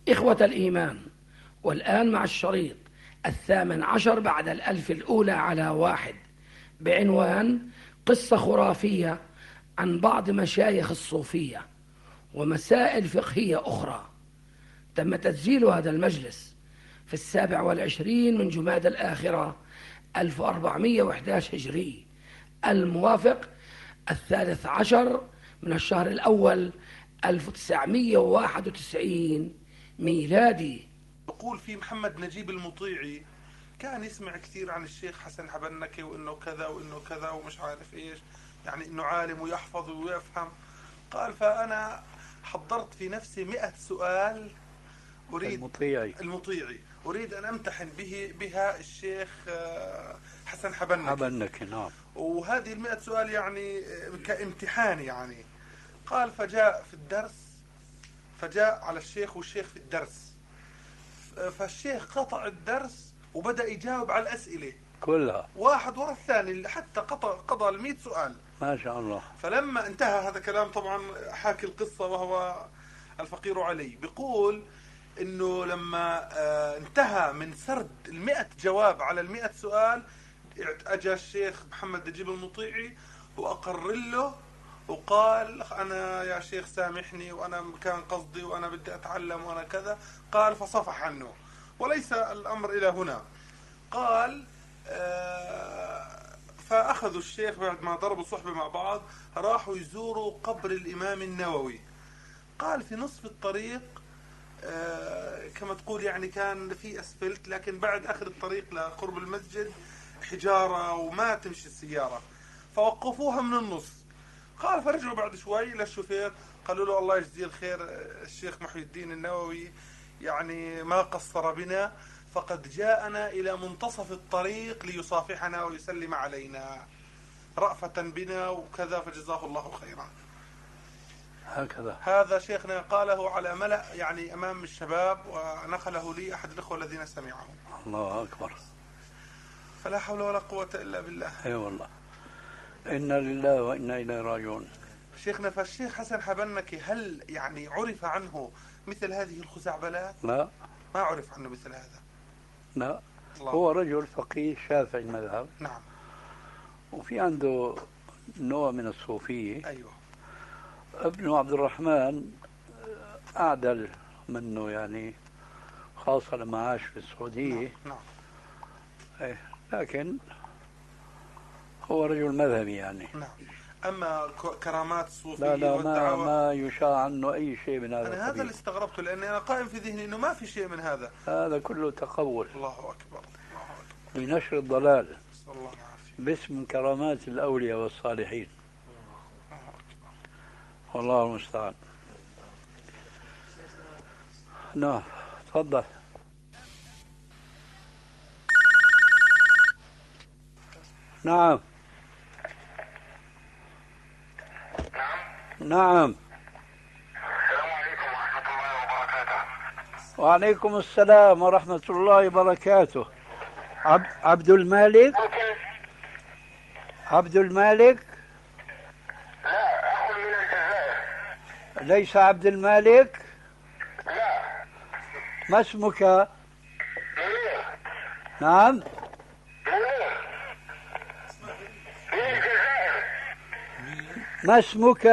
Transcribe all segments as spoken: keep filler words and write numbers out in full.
إخوة الإيمان، والآن مع الشريط الثامن عشر بعد الألف الأولى على واحد بعنوان قصة خرافية عن بعض مشايخ الصوفية ومسائل فقهية أخرى. تم تسجيل هذا المجلس في السابع والعشرين من جماد الآخرة ألف وأربعمائة وأحد عشر هجري، الموافق الثالث عشر من الشهر الأول ألف وتسعمائة وواحد وتسعين ميلادي. يقول في محمد نجيب المطيعي كان يسمع كثير عن الشيخ حسن حبنكي وانه كذا وانه كذا ومش عارف ايش، يعني انه عالم ويحفظ ويفهم. قال فانا حضرت في نفسي مئة سؤال اريد المطيعي المطيعي اريد ان امتحن به بها الشيخ حسن حبنكي حبنكي نعم. وهذه المئة سؤال يعني كامتحان يعني. قال فجاء في الدرس، فجاء على الشيخ والشيخ في الدرس، فالشيخ قطع الدرس وبدأ يجاوب على الأسئلة كلها واحد ورا الثاني حتى قطع قضى المئة سؤال ما شاء الله. فلما انتهى هذا كلام طبعا حاكي القصة وهو الفقير علي، بيقول انه لما انتهى من سرد المئة جواب على المئة سؤال اجى الشيخ محمد نجيب المطيعي واقر له وقال انا يا شيخ سامحني وانا كان قصدي وانا بدي اتعلم وانا كذا. قال فصفح عنه، وليس الامر الى هنا. قال آه فاخذوا الشيخ بعد ما ضربوا صحبه مع بعض راحوا يزوروا قبر الامام النووي. قال في نصف الطريق آه كما تقول يعني كان في اسفلت، لكن بعد اخر الطريق لقرب المسجد حجاره وما تمشي السياره، فوقفوها من النص. قال فرجعوا بعد شوي للشوفير قالوا له الله يجزيه الخير الشيخ محي الدين النووي يعني ما قصر بنا، فقد جاءنا إلى منتصف الطريق ليصافحنا ويسلم علينا رأفة بنا وكذا، فجزاه الله خيرا. هكذا هذا شيخنا قاله على ملأ يعني أمام الشباب، ونقله لي أحد الأخوة الذين سمعه. الله أكبر. فلا حول ولا قوة إلا بالله. أي والله، إنا لله وإنا إليه راجعون. شيخنا فالشيخ حسن حبنكي هل يعني عرف عنه مثل هذه الخزعبلات؟ لا ما عرف عنه مثل هذا. لا الله. هو رجل فقيه شافعي المذهب. نعم. وفي عنده نوع من الصوفية. أيوه. ابنه عبد الرحمن أعدل منه يعني، خاصة لما عاش في السعودية. نعم. نعم. إيه لكن هو رجل مذهبي يعني. نعم. أما كرامات الصوفية لا لا والدعوة ما, ما يشاع عنه أي شيء من هذا. أنا هذا اللي استغربته، لأني أنا قائم في ذهني أنه ما في شيء من هذا. هذا كله تقول. الله أكبر. الله أكبر. لنشر الضلال. نسأل الله العافية. باسم كرامات الأولياء والصالحين. الله أكبر. والله المستعان. نعم تفضل. نعم نعم. السلام عليكم ورحمة الله وبركاته. وعليكم السلام ورحمة الله وبركاته. عب... عبد المالك. ممكن؟ عبد المالك. لا، أخ من الجزائر. ليس عبد المالك. لا. ما اسمك؟ منير. نعم منير. من الجزائر. ما اسمك؟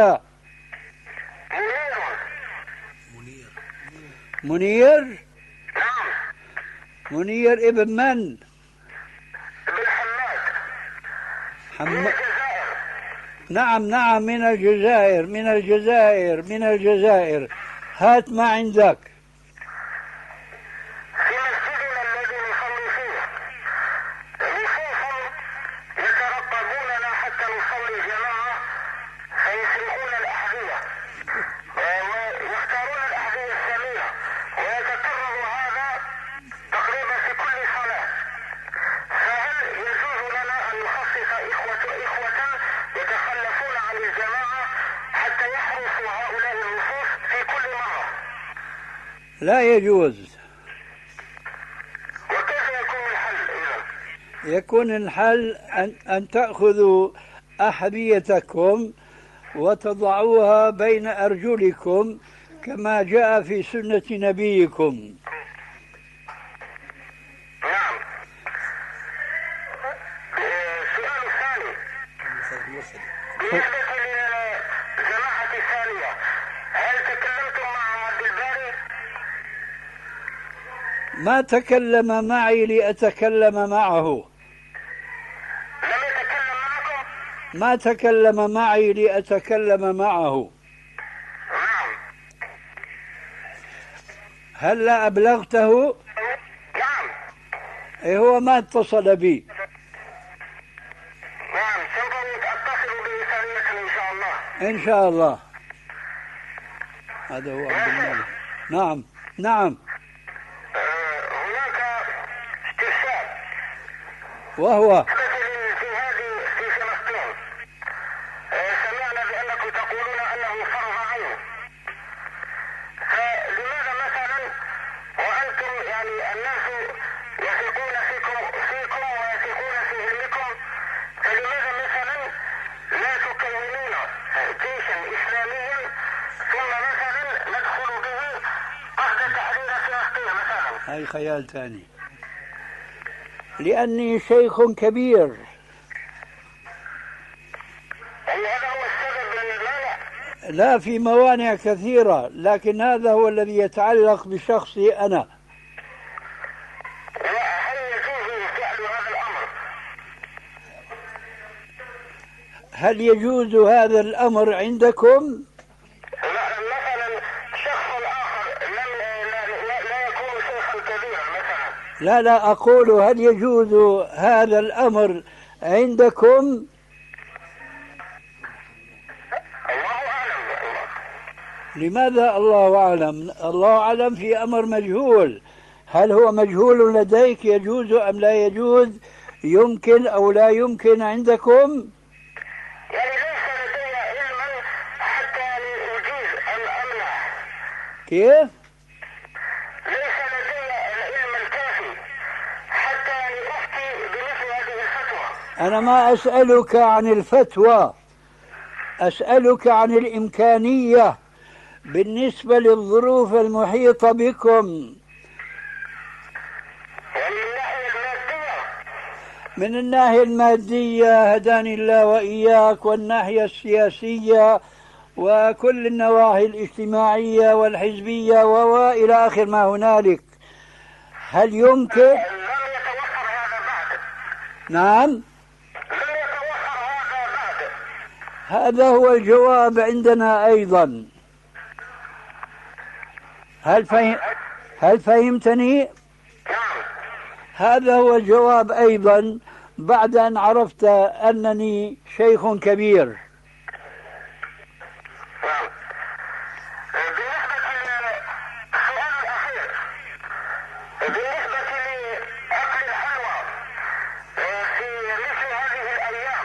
منير. منير. نعم. منير ابن من؟ ابن حماد. حم... من الجزائر. نعم نعم من الجزائر من الجزائر من الجزائر. هات ما عندك. في مسجدنا الذي نصلي فيه لصوصا يترقبوننا حتى نصلي جماعة، فيسرقون الأحذية ويختارون الأحذية الثمينة، ويتكرر هذا تقريبا في كل صلاة. فهل يجوز لنا أن نخصص إخوة إخوة يتخلفون عن الجماعة حتى يحرسوا هؤلاء النصوص في كل مرة؟ لا يجوز. وكيف يكون الحل إذن؟ يكون الحل أن, أن تأخذوا أحذيتكم وتضعوها بين أرجلكم كما جاء في سنة نبيكم. نعم. السؤال الثاني بالنسبة للجماعة الثانية، هل تكلمتم مع عبد الباري؟ ما تكلم معي لأتكلم معه. لم يتكلم معكم؟ ما تكلم معي لأتكلم معه. نعم. هل لا أبلغته؟ نعم. إيه هو ما اتصل بي. نعم، سوف أتصل به ثانية إن شاء الله. إن شاء الله. هذا هو عبد الملك. نعم نعم. آه، هناك استفسار وهو في هذه في فلسطين. آه، سمعنا بأنكم تقولون أنه فرض عين، فلماذا مثلا وأنتم يعني الناس يثقون فيكم فيكم ويثقون في علمكم، فلماذا مثلا لا تكونون جيشا إسلاميا ثم مثلا ندخل به قصد تحرير فلسطين مثلا؟ هاي خيال ثاني. لأني شيخ كبير. هل هذا هو السبب المانع؟ لا، في موانع كثيرة، لكن هذا هو الذي يتعلق بشخصي أنا. هل يجوز فعل هذا الأمر؟ هل يجوز هذا الأمر عندكم؟ مثلا شخص آخر لم لا, لا, لا يكون شيخا كبيرا مثلا. لا لا، أقول هل يجوز هذا الأمر عندكم؟ الله أعلم. لماذا الله أعلم؟ الله أعلم في أمر مجهول. هل هو مجهول لديك يجوز أم لا يجوز؟ يمكن أو لا يمكن عندكم؟ يعني ليس لدي علما حتى أجيز أن أمنع. كيف؟ ليس لدي العلم الكافي حتى أفتي بمثل هذه الفتوى. أنا ما أسألك عن الفتوى، أسألك عن الإمكانية بالنسبة للظروف المحيطة بكم. يعني من الناحية المادية. من الناحية المادية هداني الله وإياك، والناحية السياسية وكل النواحي الاجتماعية والحزبية وإلى آخر ما هنالك. هل يمكن؟ لم يتوفر هذا بعد. نعم، لم يتوفر هذا بعد. هذا هو الجواب عندنا أيضا. هل فهم... هل فهمتني؟ نعم. هذا هو الجواب أيضا بعد أن عرفت أنني شيخ كبير. نعم. بالنسبة للسؤال الأخير، بالنسبة لأكل الحلوى في مثل هذه الأيام،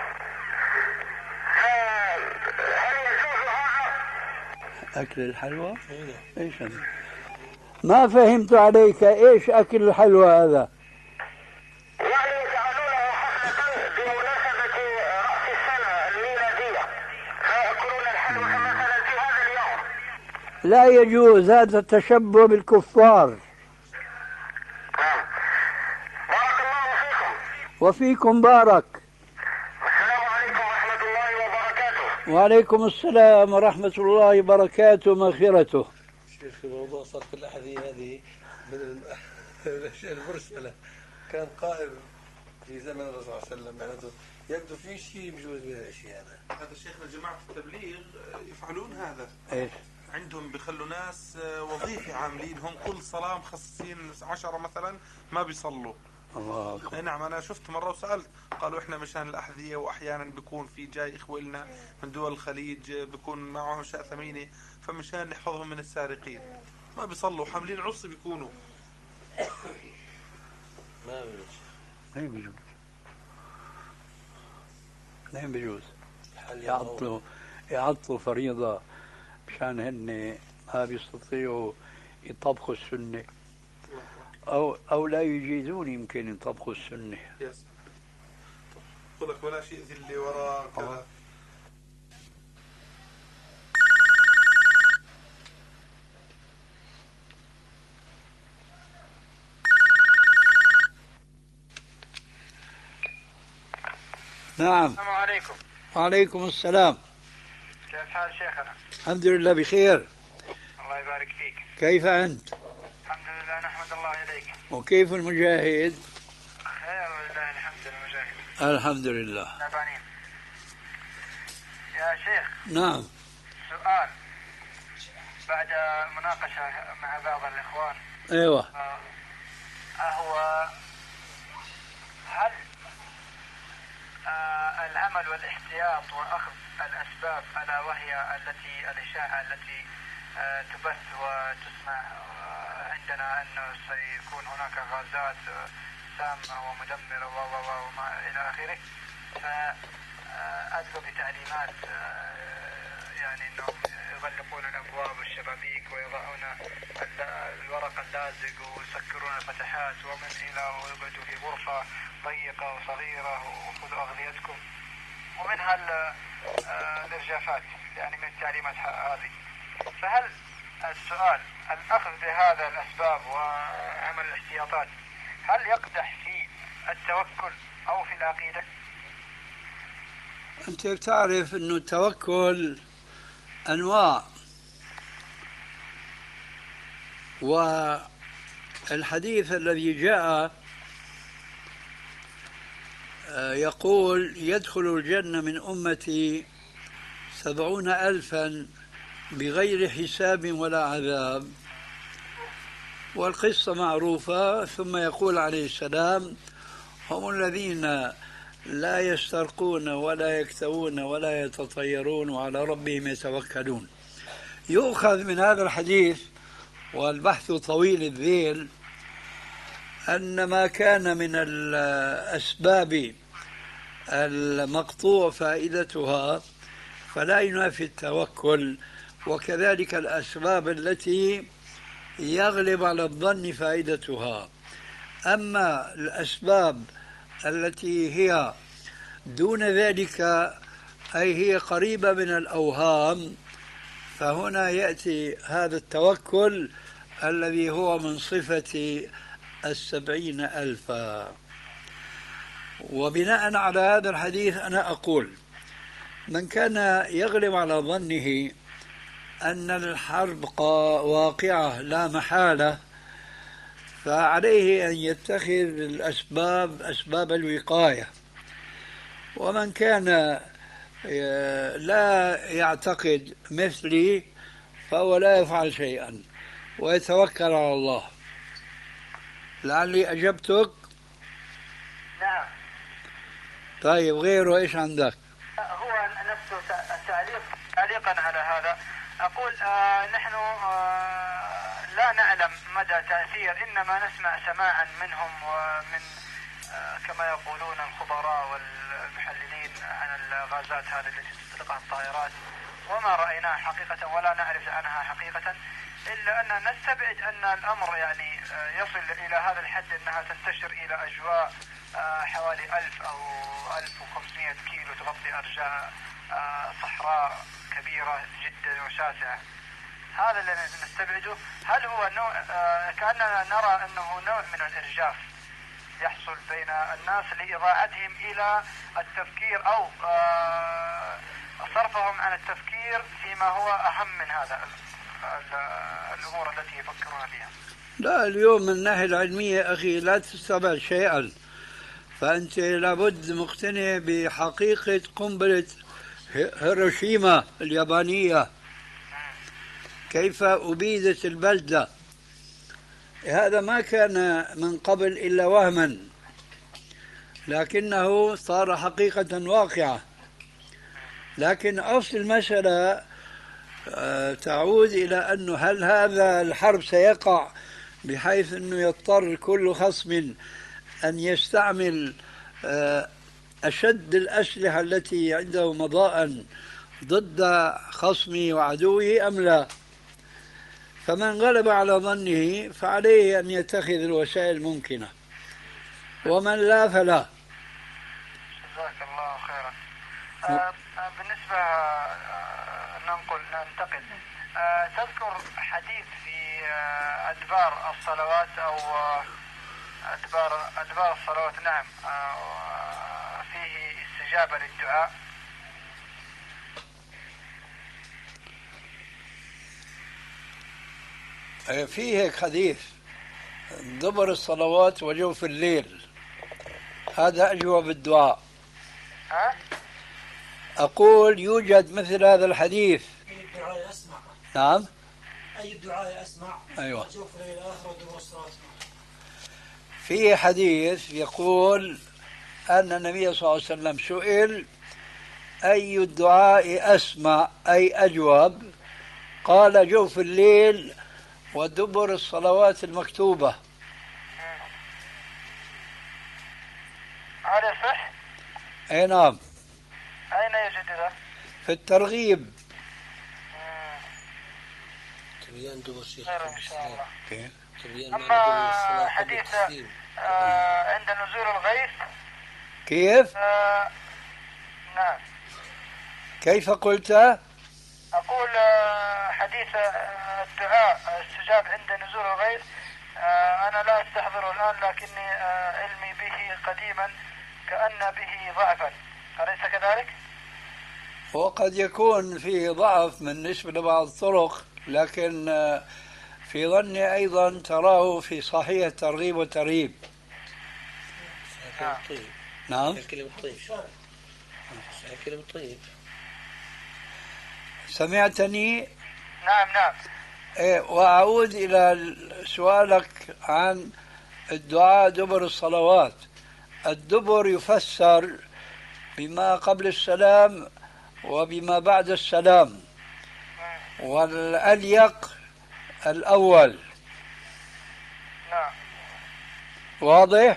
هل يجوز هذا؟ أكل الحلوى؟ إيش هذا؟ ما فهمت عليك. إيش أكل الحلوى هذا؟ يعني يجعلونه حفلة بمناسبة رأس السنة الميلادية، فيأكلون الحلوى مثلا في هذا اليوم. لا يجوز، هذا التشبه بالكفار. نعم. بارك الله فيكم. وفيكم بارك. السلام عليكم ورحمة الله وبركاته. وعليكم السلام ورحمة الله وبركاته مغفرته. شيخ الموضوع صار في الأحذية هذه من الأشياء المرسلة. كان قائل في زمن الرسول صلى الله عليه وسلم معناته يبدو في شيء بجوز من الأشياء هذا. هذا شيخنا جماعة التبليغ يفعلون هذا. إيش؟ عندهم بيخلوا ناس وظيفة عاملين هم كل صلاة مخصصين عشرة مثلا ما بيصلوا. الله أكبر. نعم أنا شفت مرة وسألت، قالوا إحنا مشان الأحذية، وأحيانا بيكون في جاي إخوة لنا من دول الخليج بيكون معهم أشياء ثمينة، فمشان نحفظهم من السارقين ما بيصلوا، حاملين عصي بيكونوا. ما بيجوز. لا بيجوز، لا بيجوز. يعطلوا يعطلوا فريضة مشان هن ما بيستطيعوا يطبقوا السنة، أو أو لا يجيزون يمكن يطبقوا السنة. يس. خذك ولا شيء ذي اللي وراء. نعم. السلام عليكم. وعليكم السلام. كيف حال شيخنا؟ الحمد لله بخير. الله يبارك فيك. كيف أنت؟ الحمد لله نحمد الله إليك. وكيف المجاهد؟ خير ولله الحمد المجاهد. الحمد لله. نبانين. يا شيخ. نعم. سؤال بعد مناقشة مع بعض الإخوان. أيوة. أهو هل آه العمل والاحتياط وأخذ الأسباب ألا وهي التي الإشاعة التي آه تبث وتسمع آه عندنا أنه سيكون هناك غازات سامة ومدمرة وما إلى آخره، فأدلوا بتعليمات آه يعني أنهم يغلقون الأبواب والشبابيك ويضعون الورق اللازق ويسكرون الفتحات ومن إلى ويقعدوا في غرفة ضيقة وصغيرة وخذوا أغذيتكم ومن هالإرجافات يعني من التعليمات هذه. فهل السؤال الأخذ بهذا الأسباب وعمل الاحتياطات هل يقدح في التوكل أو في العقيدة؟ أنت تعرف أنه التوكل أنواع، والحديث الذي جاء يقول يدخل الجنة من أمتي سبعون ألفا بغير حساب ولا عذاب، والقصة معروفة. ثم يقول عليه السلام هم الذين لا يسترقون ولا يكتوون ولا يتطيرون وعلى ربهم يتوكلون. يؤخذ من هذا الحديث، والبحث طويل الذيل، أن ما كان من الأسباب المقطوع فائدتها فلا ينافي التوكل، وكذلك الأسباب التي يغلب على الظن فائدتها. أما الأسباب التي هي دون ذلك أي هي قريبة من الأوهام، فهنا يأتي هذا التوكل الذي هو من صفة السبعين ألفا. وبناء على هذا الحديث أنا أقول من كان يغلب على ظنه أن الحرب واقعة لا محالة فعليه أن يتخذ الأسباب أسباب الوقاية، ومن كان لا يعتقد مثلي فهو لا يفعل شيئا ويتوكل على الله. لعلي أجبتك؟ نعم. طيب غيره إيش عندك؟ هو نفسه تعليق تعليقا على هذا أقول آه نحن آه لا نعلم مدى تأثير، إنما نسمع سماعا منهم ومن آه كما يقولون الخبراء والمحللين عن الغازات هذه التي تطلقها الطائرات، وما رأيناها حقيقة ولا نعرف عنها حقيقة، إلا أن نستبعد أن الأمر يعني يصل إلى هذا الحد أنها تنتشر إلى أجواء حوالي ألف أو ألف وخمسمائة كيلو تغطي أرجاء صحراء كبيرة جدا وشاسعة. هذا اللي نستبعده. هل هو نوع كأننا نرى أنه نوع من الإرجاف يحصل بين الناس لإضاعتهم إلى التفكير أو صرفهم عن التفكير فيما هو أهم من هذا الأمور التي يفكرون فيها؟ لا، اليوم من الناحية العلمية أخي لا تستبعد شيئا، فأنت لابد مقتنع بحقيقة قنبلة هيروشيما اليابانية كيف أبيدت البلدة. هذا ما كان من قبل إلا وهما، لكنه صار حقيقة واقعة. لكن أصل المسألة تعود إلى أنه هل هذا الحرب سيقع بحيث أنه يضطر كل خصم أن يستعمل أشد الأسلحة التي عنده مضاء ضد خصمه وعدوه أم لا؟ فمن غلب على ظنه فعليه أن يتخذ الوسائل الممكنة، ومن لا فلا. جزاك الله خيرا. آه بالنسبة آه ننقل ننتقل آه تذكر حديث في آه أدبار الصلوات أو آه أدبار أدبار الصلوات، نعم، آه فيه استجابة للدعاء؟ في هيك حديث دبر الصلوات وجوف الليل، هذا أجوب الدعاء. ها؟ أقول يوجد مثل هذا الحديث. أي الدعاء أسمع. نعم. أي الدعاء أسمع. أيوة. جوف الليل الآخر ودبر الصلوات. في حديث يقول أن النبي صلى الله عليه وسلم سئل أي الدعاء أسمع أي أجوب، قال جوف الليل ودبر الصلوات المكتوبة. هذا صح؟ أي نعم. أين يوجد ذا؟ في الترغيب. تبيان دبر شيخ خير إن شاء الله. كيف؟ أما حديث آه عند نزول الغيث كيف؟ آه نعم. كيف قلت؟ أقول آه حديث آه الدعاء استجاب عند نزول الغيث، آه أنا لا أستحضره الآن، لكني آه علمي به قديما كأن به ضعفا، أليس كذلك؟ وقد يكون فيه ضعف بالنسبة لبعض الطرق، لكن في ظني أيضا تراه في صحيح الترغيب والترهيب. طيب. نعم. كلمة طيب. كلمة طيب. سمعتني؟ نعم نعم. إيه، وأعود إلى سؤالك عن الدعاء دبر الصلوات. الدبر يفسر بما قبل السلام وبما بعد السلام، والأليق الأول. نعم. واضح؟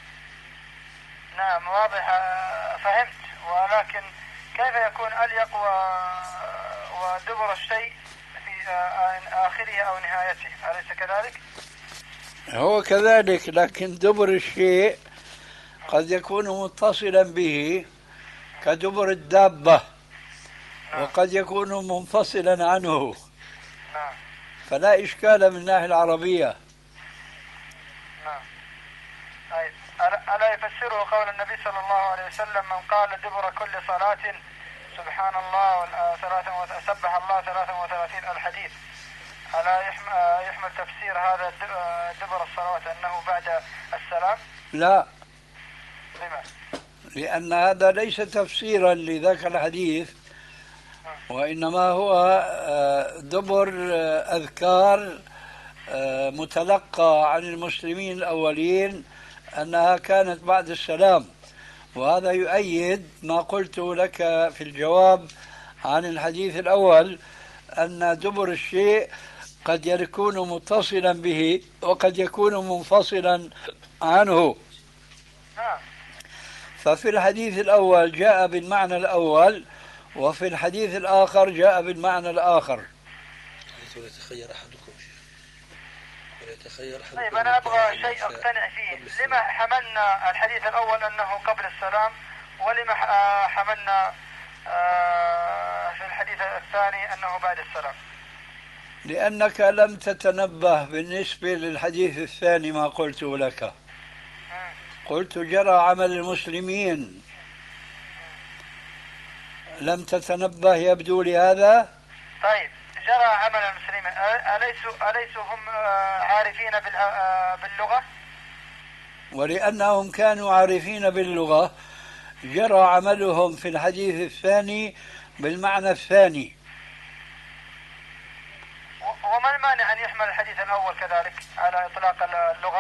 نعم واضح، فهمت، ولكن كيف يكون أليق و... ودبر الشيء في آخره أو نهايته، أليس كذلك؟ هو كذلك، لكن دبر الشيء قد يكون متصلا به كدبر الدابة، وقد يكون منفصلا عنه، نعم. فلا إشكال من الناحية العربية. نعم. طيب، ألا يفسره قول النبي صلى الله عليه وسلم من قال دبر كل صلاة سبحان الله سبح الله ثلاثا وثلاثين الحديث، ألا يحمل تفسير هذا دبر الصلوات أنه بعد السلام؟ لا. لما؟ لأن هذا ليس تفسيرا لذاك الحديث، وإنما هو دبر أذكار متلقى عن المسلمين الأولين أنها كانت بعد السلام، وهذا يؤيد ما قلت لك في الجواب عن الحديث الأول أن دبر الشيء قد يكون متصلا به وقد يكون منفصلا عنه. ففي الحديث الأول جاء بالمعنى الأول، وفي الحديث الآخر جاء بالمعنى الآخر. يتخير أحدكم شيء يتخير أحدكم. طيب أنا أبغى شيء أقتنع فيه، لما حملنا الحديث الأول أنه قبل السلام، ولما حملنا في الحديث الثاني أنه بعد السلام؟ لأنك لم تتنبه بالنسبة للحديث الثاني ما قلت لك. قلت جرى عمل المسلمين، لم تتنبه يبدو لهذا. طيب جرى عمل المسلمين، أليسوا أليسوا هم عارفين باللغة؟ ولأنهم كانوا عارفين باللغة جرى عملهم في الحديث الثاني بالمعنى الثاني. وما المانع أن يحمل الحديث الأول كذلك على إطلاق اللغة؟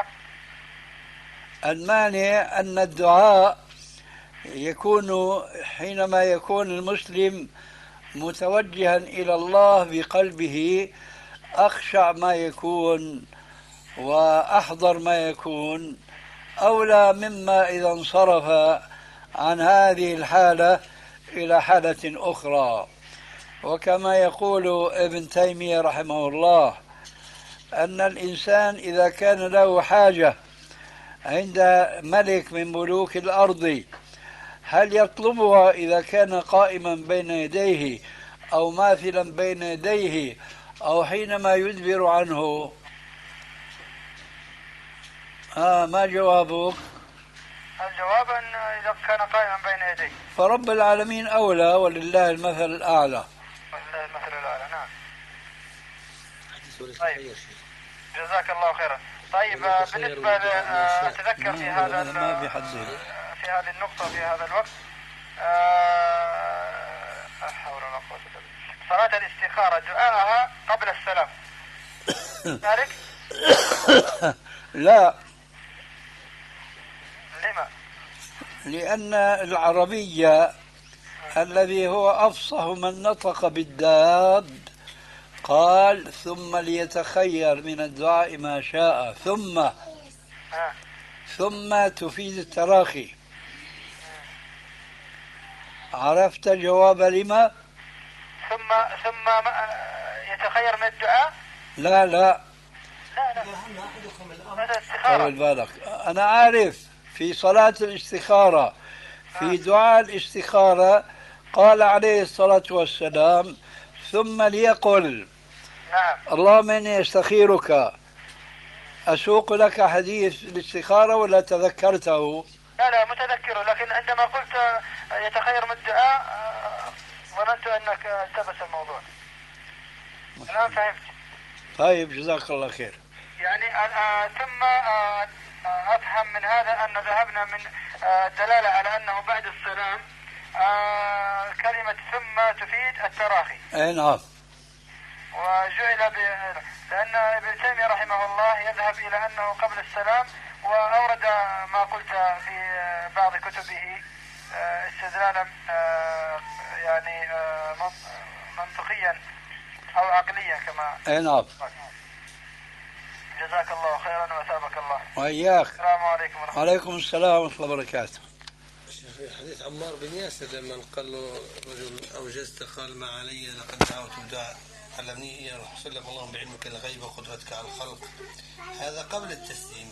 المانع أن الدعاء يكون حينما يكون المسلم متوجها إلى الله بقلبه أخشع ما يكون وأحضر ما يكون، أولى مما إذا انصرف عن هذه الحالة إلى حالة أخرى. وكما يقول ابن تيمية رحمه الله أن الإنسان إذا كان له حاجة عند ملك من ملوك الأرض هل يطلبها إذا كان قائما بين يديه أو ماثلا بين يديه أو حينما يدبر عنه؟ آه ما جوابك؟ الجواب أن إذا كان قائما بين يديه. فرب العالمين أولى ولله المثل الأعلى. ولله المثل الأعلى. نعم. طيب جزاك الله خيرا. طيب بالنسبة أتذكر في هذا في هذه النقطة في هذا الوقت لا حول ولا قوة إلا بالله، صلاة الاستخارة دعاءها قبل السلام ذلك؟ لا. لما؟ لأن العربية الذي هو أفصح من نطق بالداب قال ثم ليتخير من الدعاء ما شاء، ثم آه. ثم تفيد التراخي. عرفت جواب لما؟ ثم ثم يتخير من الدعاء؟ لا لا لا لا هذا استخارة. طول بالك، أنا عارف في صلاة الاستخارة في دعاء الاستخارة قال عليه الصلاة والسلام ثم ليقل نعم اللهم إني أستخيرك. أسوق لك حديث الاستخارة ولا تذكرته؟ لا لا متذكره، لكن عندما قلت يتخير من الدعاء ظننت أنك التبس الموضوع. الآن فهمت. طيب جزاك الله خير. يعني آه ثم آه أفهم من هذا أن ذهبنا من آه الدلالة على أنه بعد السلام آه كلمة ثم تفيد التراخي. أي نعم. وجعل ب... لأن ابن تيمية رحمه الله يذهب إلى أنه قبل السلام، وأورد ما قلت في بعض كتبه استدلالا يعني منطقيا أو عقليا كما. أي نعم. جزاك الله خيرا وثابك الله. وإياك. السلام عليكم ورحمة الله. وعليكم السلام ورحمة الله وبركاته. في حديث عمار بن ياسر لما قال له رجل أوجزت قال ما علي لقد دعوت بدعاء علمني يا رسول الله اللهم بعلمك الغيب وقدرتك على الخلق. هذا قبل التسليم.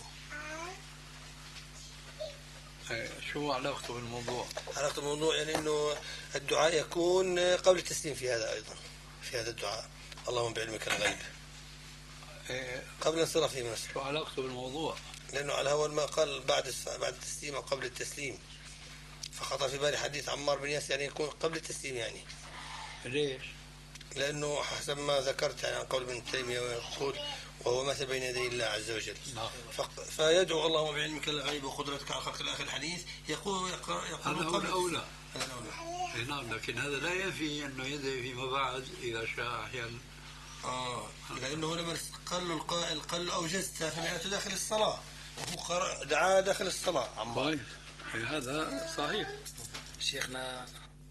شو علاقته بالموضوع؟ علاقته بالموضوع يعني انه الدعاء يكون قبل التسليم في هذا ايضا، في هذا الدعاء اللهم بعلمك الغيب قبل انصرافه من الصلاة. شو علاقته بالموضوع؟ لانه على هو ما قال بعد بعد التسليم او قبل التسليم، فخطر في بالي حديث عمار بن ياسر يعني يكون قبل التسليم. يعني ليش؟ لانه حسب ما ذكرت عن قول ابن تيمية ويقول وهو مثل بين يدي الله عز وجل. فيدعو اللهم بعلمك الغيب وقدرتك على خلق الاخر الحديث يقول يقول هذا هو الأولى. هذا الأولى. نعم، لكن هذا لا ينفي أنه يدعي فيما بعد إذا شاء أحيانا. آه لأنه لما قال له القائل قال له أوجزت فمعناته داخل الصلاة، وهو دعاء داخل الصلاة. طيب هذا صحيح. شيخنا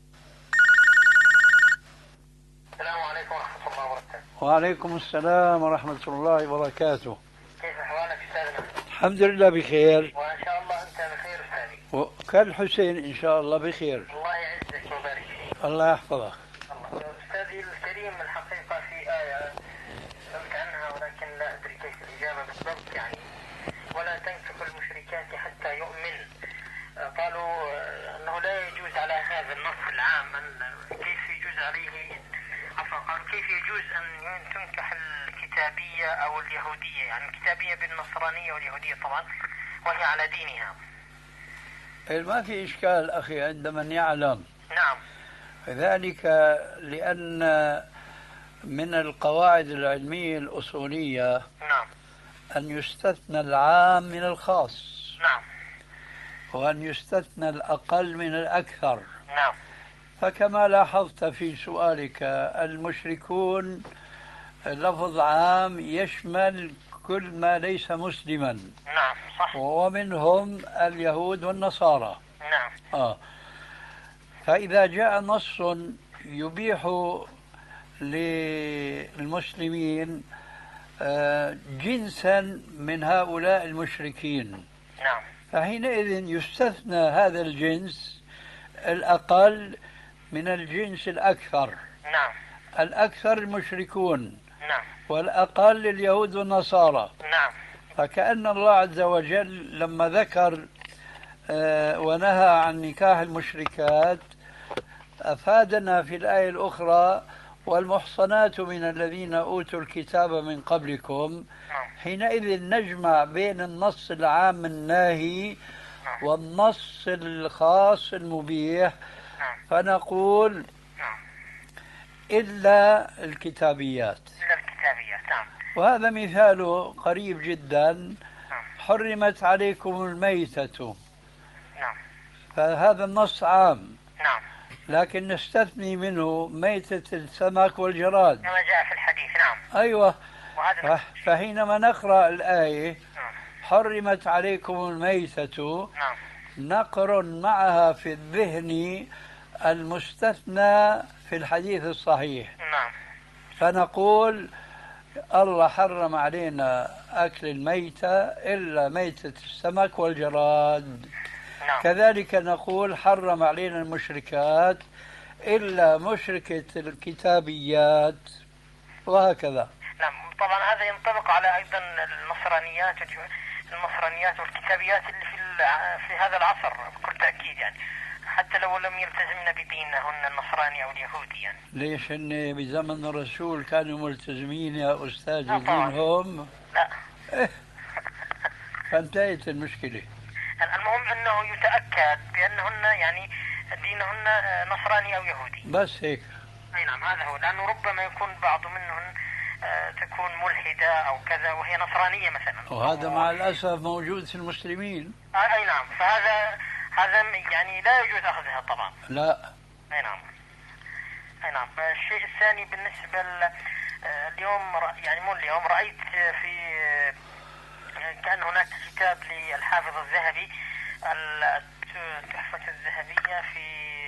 السلام عليكم ورحمة الله وبركاته. وعليكم السلام ورحمة الله وبركاته. كيف أحوالك أستاذنا؟ الحمد لله بخير. وإن شاء الله أنت بخير أستاذي. وكالحسين إن شاء الله بخير. الله يعزك ويبارك فيك. الله يحفظك. الله. أستاذي الكريم الحقيقة في آية سمعت عنها ولكن لا أدري كيف الإجابة بالضبط، يعني ولا تنكحوا المشركات حتى يؤمن. قالوا أنه لا يجوز على هذا النص العام كيف يجوز عليه عفوا قالوا كيف يجوز أن تنكح الكتابية أو اليهودية، يعني الكتابية بالنصرانية واليهودية طبعا وهي على دينها. ما في إشكال أخي عند من يعلم. نعم. ذلك لأن من القواعد العلمية الأصولية نعم أن يستثنى العام من الخاص. نعم. وأن يستثنى الأقل من الأكثر. نعم. فكما لاحظت في سؤالك المشركون لفظ عام يشمل كل ما ليس مسلما. نعم صح. ومنهم اليهود والنصارى. نعم. آه. فإذا جاء نص يبيح للمسلمين آه جنسا من هؤلاء المشركين، نعم. فحينئذ يستثنى هذا الجنس الأقل من الجنس الأكثر. نعم. الأكثر المشركون. نعم. والأقل اليهود والنصارى. نعم. فكأن الله عز وجل لما ذكر آه ونهى عن نكاح المشركات أفادنا في الآية الأخرى والمحصنات من الذين أوتوا الكتاب من قبلكم. حينئذ نجمع بين النص العام الناهي نعم. والنص الخاص المبيح، نعم. فنقول نعم. إلا الكتابيات. إلا الكتابيات. نعم. وهذا مثاله قريب جدا. نعم. حرمت عليكم الميتة، نعم. فهذا النص عام، نعم. لكن نستثني منه ميتة السمك والجراد كما جاء في الحديث. نعم. أيوة. وهذا ف- فحينما نقرأ الآية نعم. حرمت عليكم الميتة، نعم. نقرن معها في الذهن المستثنى في الحديث الصحيح، نعم. فنقول الله حرم علينا أكل الميتة إلا ميتة السمك والجراد. نعم. كذلك نقول حرم علينا المشركات إلا مشركة الكتابيات، وهكذا. نعم. طبعا هذا ينطبق على أيضا النصرانيات النصرانيات والكتابيات اللي في الع- في هذا العصر بكل تأكيد، يعني حتى لو لم يلتزمن بدينهن النصراني أو اليهودي يعني. ليش هن بزمن الرسول كانوا ملتزمين يا أستاذ لا طبعاً. دينهم؟ لا. إيه. فانتهت المشكلة. المهم أنه يتأكد بأنهن يعني دينهن نصراني أو يهودي. بس هيك. أي نعم، هذا هو، لأنه ربما يكون بعض منهن آه، تكون ملحدة أو كذا وهي نصرانية مثلا. وهذا مع الأسف موجود في المسلمين. آه، أي نعم، فهذا هذا يعني لا يجوز أخذها طبعا. لا. أي نعم. أي نعم. الشيء الثاني بالنسبة ل- آه، اليوم رأ- يعني مو اليوم رأيت في آه، كان هناك كتاب للحافظ الذهبي التحفة الذهبية في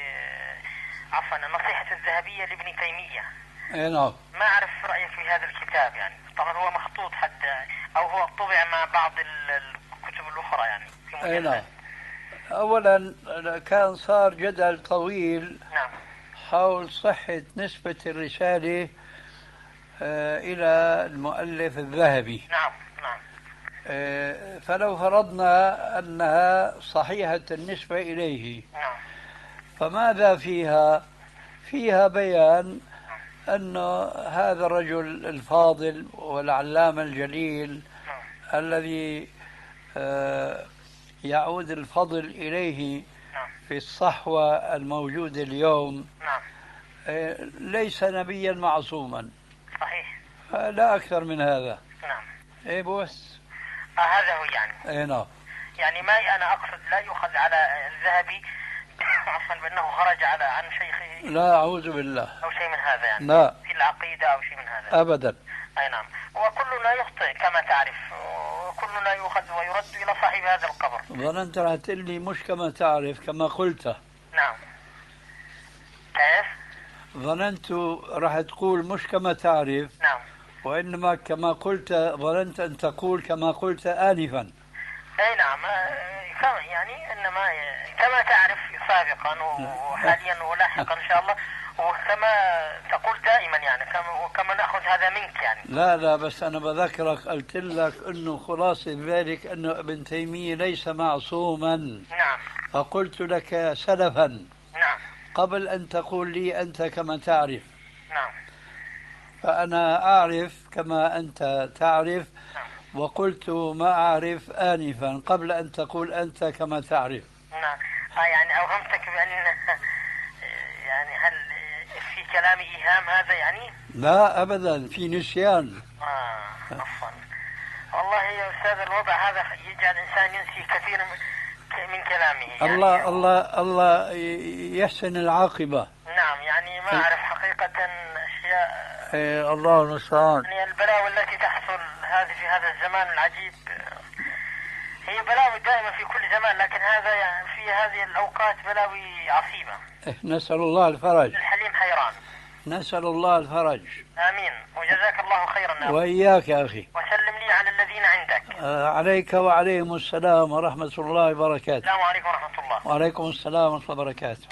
آه، عفوا النصيحة الذهبية لابن تيمية. اي نعم. ما أعرف رأيك في هذا الكتاب، يعني طبعا هو مخطوط حتى أو هو طبع مع بعض ال- الكتب الأخرى يعني في اي مجلد. نعم. أولا كان صار جدل طويل نعم. حول صحة نسبة الرسالة آه، إلى المؤلف الذهبي. نعم. نعم. آه، فلو فرضنا أنها صحيحة النسبة إليه، نعم. فماذا فيها؟ فيها بيان أن هذا الرجل الفاضل والعلامة الجليل نعم. الذي آه، يعود الفضل إليه نعم. في الصحوة الموجودة اليوم نعم. آه، ليس نبيا معصوما، صحيح. لا أكثر من هذا. نعم. إيه بس. آه هذا هو يعني. إيه نعم. يعني ما أنا أقصد لا يؤخذ على الذهبي عفوا بأنه خرج على عن شيخه لا أعوذ بالله. أو شيء من هذا يعني. لا. في العقيدة أو شيء من هذا. أبدا. أي نعم. وكلنا يخطئ كما تعرف، وكلنا يؤخذ ويرد إلى صاحب هذا القبر. ظننت راح تقول لي مش كما تعرف كما قلت. نعم. كيف؟ ظننت راح تقول مش كما تعرف، نعم. وإنما كما قلت. ظننت أن تقول كما قلت آنفا. أي نعم. آه، كما يعني إنما كما تعرف سابقا وحاليا ولاحقا إن شاء الله، وكما تقول دائما يعني كما وكما نأخذ هذا منك يعني. لا لا، بس أنا بذكرك قلت لك أنه خلاصة ذلك أنه ابن تيمية ليس معصوما. نعم. فقلت لك سلفا نعم. قبل أن تقول لي أنت كما تعرف. نعم. فأنا أعرف كما أنت تعرف، وقلت ما أعرف آنفا قبل أن تقول أنت كما تعرف. نعم. آه يعني أوهمتك بأن يعني هل في كلامي إيهام هذا يعني؟ لا أبدا، في نسيان. آه عفوا. والله يا أستاذ الوضع هذا يجعل الإنسان ينسي كثير من كلامه يعني. الله الله الله يحسن العاقبة. نعم. يعني ما أعرف حقيقة أشياء. إيه الله المستعان. يعني البلاوي التي تحصل هذه في هذا الزمان العجيب هي بلاوي دائما في كل زمان، لكن هذا يعني في هذه الأوقات بلاوي عصيبة. إيه نسأل الله الفرج. الحليم حيران. نسأل الله الفرج. آمين. وجزاك الله خيرا. وإياك يا أخي. وسلم لي على الذين عندك. آه عليك وعليهم السلام ورحمة الله وبركاته. السلام عليكم ورحمة الله. وعليكم السلام ورحمة الله وبركاته.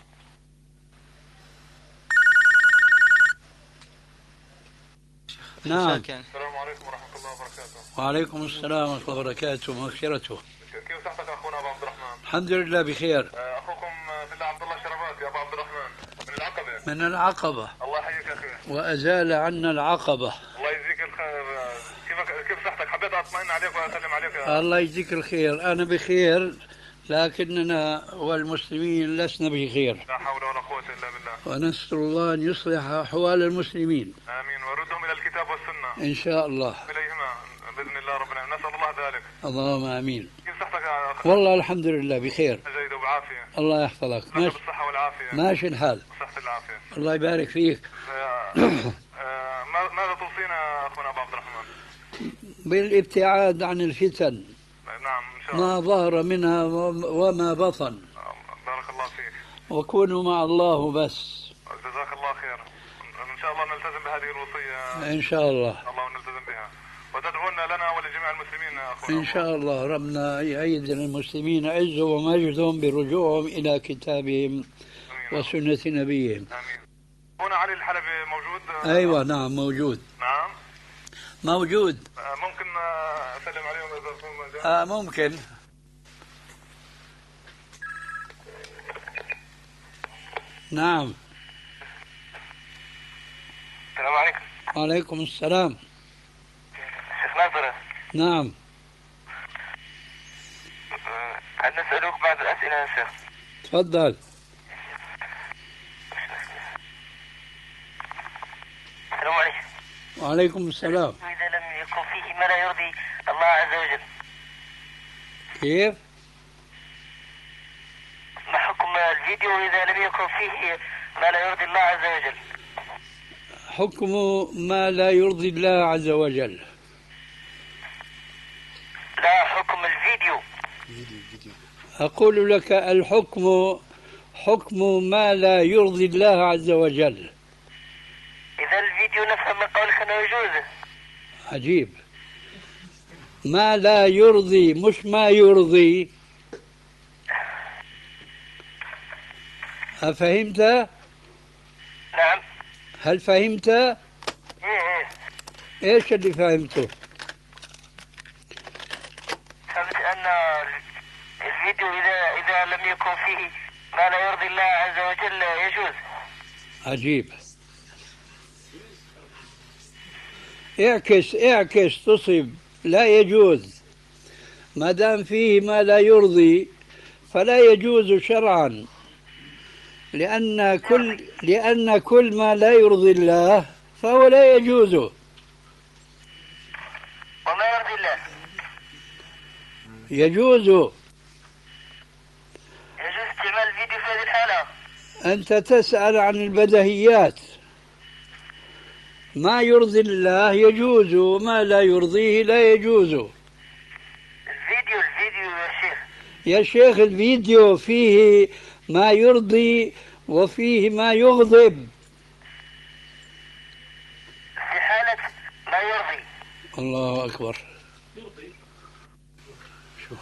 نعم. السلام عليكم ورحمة الله وبركاته. وعليكم السلام ورحمة الله وبركاته ومغفرته. كيف صحتك أخونا أبو عبد الرحمن؟ الحمد لله بخير. أخوكم في الله عبد الله شربات يا أبو عبد الرحمن من العقبة. من العقبة. الله يحييك يا أخي. وأزال عنا العقبة. الله يجزيك الخير. كيف كيف صحتك؟ حبيت أطمئن عليك وأسلم عليك يا الله يجزيك الخير. أنا بخير، لكننا والمسلمين لسنا بخير، لا حول ولا قوة إلا بالله. ونسأل الله أن يصلح أحوال المسلمين. آمين، وردهم إلى الكتاب والسنة إن شاء الله. إليهما بإذن الله ربنا، نسأل الله ذلك. اللهم آمين. كيف صحتك يا أخي؟ والله الحمد لله بخير. جيد وبعافية. الله يحفظك. لك ماشي بالصحة والعافية. ماشي الحال. صحة العافية. الله يبارك فيك. آه، ماذا توصينا أخونا أبو عبد الرحمن؟ بالابتعاد عن الفتن. نعم إن شاء الله. ما ظهر منها وما بطن. بارك الله فيك. وكونوا مع الله بس. جزاك الله خير. إن شاء الله نلتزم بهذه الوصية. إن شاء الله. الله نلتزم بها. وتدعونا لنا ولجميع المسلمين أخونا. إن شاء الله ربنا يعيد المسلمين عزهم ومجدهم برجوعهم إلى كتابهم وسنة نبيهم. آمين. هنا علي الحلبي موجود؟ أيوة نعم موجود. نعم موجود. ممكن أسلم عليهم إذا كنتم مجال؟ آه ممكن. نعم. السلام عليكم. وعليكم السلام. شيخ ناصر. نعم. هل نسألك بعض الأسئلة يا شيخ؟ تفضل. السلام عليكم. وعليكم السلام. إذا لم يكن فيه ما لا يرضي الله عز وجل، كيف؟ ما حكم الفيديو إذا لم يكن فيه ما لا يرضي الله عز وجل؟ حكم ما لا يرضي الله عز وجل. لا، حكم الفيديو. أقول لك الحكم حكم ما لا يرضي الله عز وجل. إذا الفيديو نفهم من قولك أنه يجوز. عجيب. ما لا يرضي مش ما يرضي. أفهمت؟ نعم. هل فهمت؟ إيه إيه. إيش اللي فهمته؟ فهمت أن الفيديو إذا إذا لم يكن فيه ما لا يرضي الله عز وجل يجوز. عجيب. اعكس اعكس تصب. لا يجوز. ما دام فيه ما لا يرضي فلا يجوز شرعا، لأن كل لأن كل ما لا يرضي الله فهو لا يجوز. وما يرضي الله يجوز. يجوز استعمال الفيديو في هذه الحالة. أنت تسأل عن البديهيات. ما يرضي الله يجوز وما لا يرضيه لا يجوز. الفيديو الفيديو يا شيخ. يا شيخ الفيديو فيه ما يرضي وفيه ما يغضب. في حالة ما يرضي. الله أكبر. شو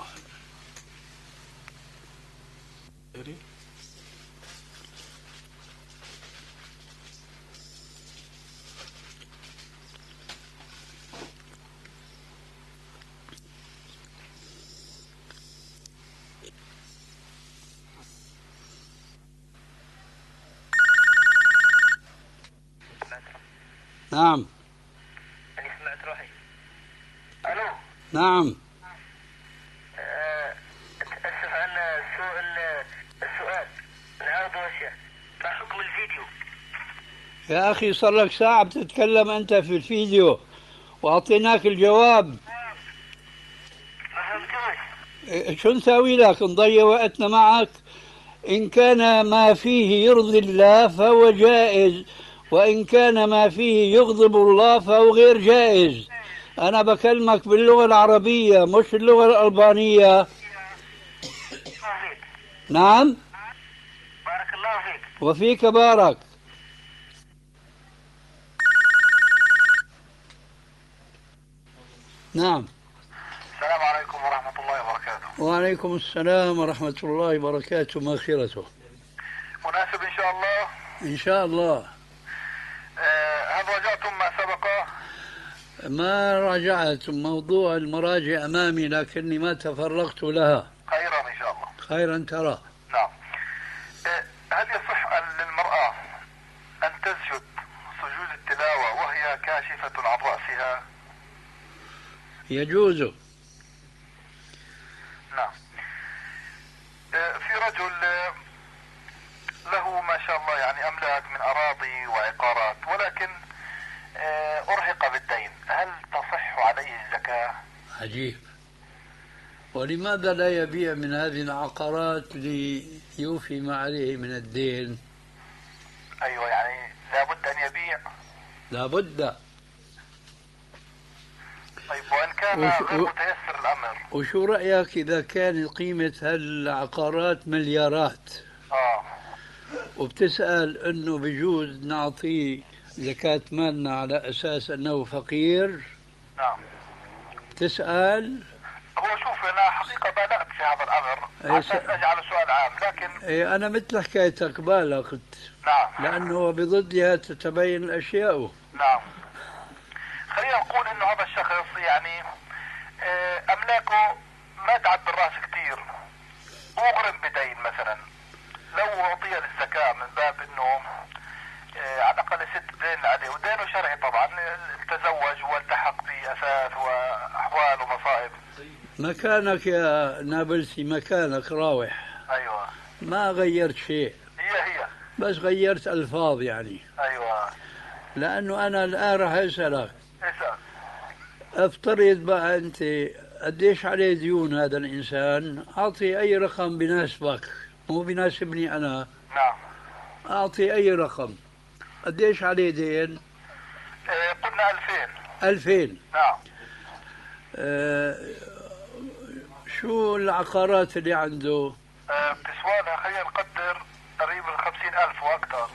نعم. أنا سمعت روحي. ألو. نعم. أه، أتأسف عن سوء السؤال. نعاود أشياء. ما حكم الفيديو؟ يا أخي صار لك ساعة بتتكلم أنت في الفيديو وأعطيناك الجواب. ما فهمتوش. شو نساوي لك؟ نضيع وقتنا معك؟ إن كان ما فيه يرضي الله فهو جائز، وإن كان ما فيه يغضب الله فهو غير جائز. أنا بكلمك باللغة العربية مش اللغة الألبانية. نعم. بارك الله فيك. وفيك بارك. السلام نعم. عليكم ورحمة الله وبركاته. وعليكم السلام ورحمة الله وبركاته. مغفرته. مناسب إن شاء الله. إن شاء الله. أه، هل راجعتم ما سبق؟ ما راجعت موضوع المراجع أمامي لكني ما تفرغت لها. خيرا إن شاء الله. خيرا ترى. نعم. أه، هل يصح للمرأة أن تسجد سجود التلاوة وهي كاشفة عن رأسها؟ يجوز. نعم. رجل له ما شاء الله يعني أملاك من أراضي وعقارات، ولكن أرهق بالدين، هل تصح عليه الزكاة؟ عجيب. ولماذا لا يبيع من هذه العقارات ليوفي ما عليه من الدين؟ أيوة، يعني لابد أن يبيع. لابد. طيب وإن كان وش... غير متيسر الأمر؟ وشو رأيك إذا كان قيمة هالعقارات مليارات؟ آه. وبتسأل أنه بجوز نعطيه زكاة مالنا على أساس أنه فقير؟ نعم. تسأل. هو شوف أنا حقيقة بالغت في هذا الأمر عشان أجعل سؤال عام، لكن إيه أنا مثل حكايتك بالغت. نعم. لأنه بضدها تتبين الأشياء. نعم. خلينا نقول إنه هذا الشخص يعني أملاكه ما تعد الرأس كثير، وغرم بدين مثلا، لو أعطي للزكاة من باب إنه على الأقل ست دين عليه، ودينه شرعي طبعا، تزوج والتحق بأثاث وأحوال ومصائب. مكانك يا نابلسي، مكانك راوح. أيوة. ما غيرت شيء. هي هي. بس غيرت ألفاظ يعني. أيوة. لأنه أنا الآن راح أسألك. اسأل. افترض بقى أنت قديش عليه ديون هذا الإنسان، أعطي أي رقم بناسبك، مو بناسبني أنا. نعم. أعطي أي رقم. قديش عليه دين؟ اه قلنا ألفين. ألفين. نعم. اه شو العقارات اللي عنده؟ اه بتسوالها خلينا نقدر قريب الخمسين ألف وأكثر.